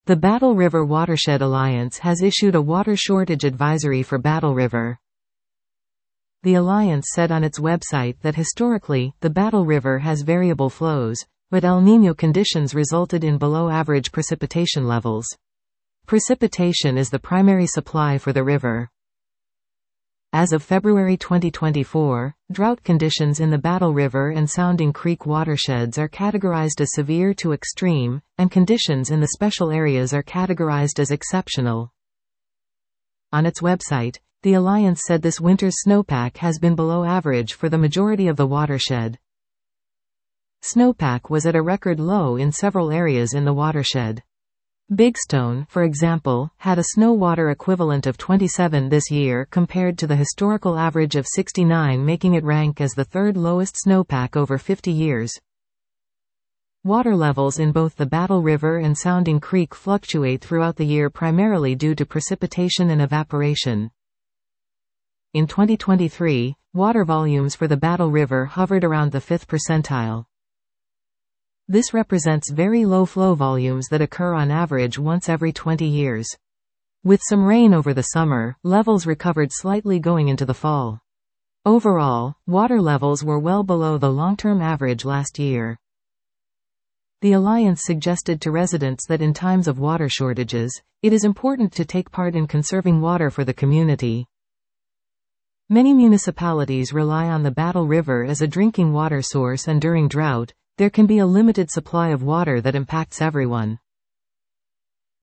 The Battle River Watershed Alliance has issued a water shortage advisory for Battle River. The Alliance said on its website that historically, the Battle River has variable flows, but El Niño conditions resulted in below-average precipitation levels. Precipitation is the primary supply for the river. As of February 2024, drought conditions in the Battle River and Sounding Creek watersheds are categorized as severe to extreme, and conditions in the special areas are categorized as exceptional. On its website, the Alliance said this winter's snowpack has been below average for the majority of the watershed. Snowpack was at a record low in several areas in the watershed. Big Stone, for example, had a snow water equivalent of 27 this year compared to the historical average of 69, making it rank as the third lowest snowpack over 50 years. Water levels in both the Battle River and Sounding Creek fluctuate throughout the year primarily due to precipitation and evaporation. In 2023, water volumes for the Battle River hovered around the 5th percentile. This represents very low flow volumes that occur on average once every 20 years. With some rain over the summer, levels recovered slightly going into the fall. Overall, water levels were well below the long-term average last year. The Alliance suggested to residents that in times of water shortages, it is important to take part in conserving water for the community. Many municipalities rely on the Battle River as a drinking water source, and during drought, there can be a limited supply of water that impacts everyone.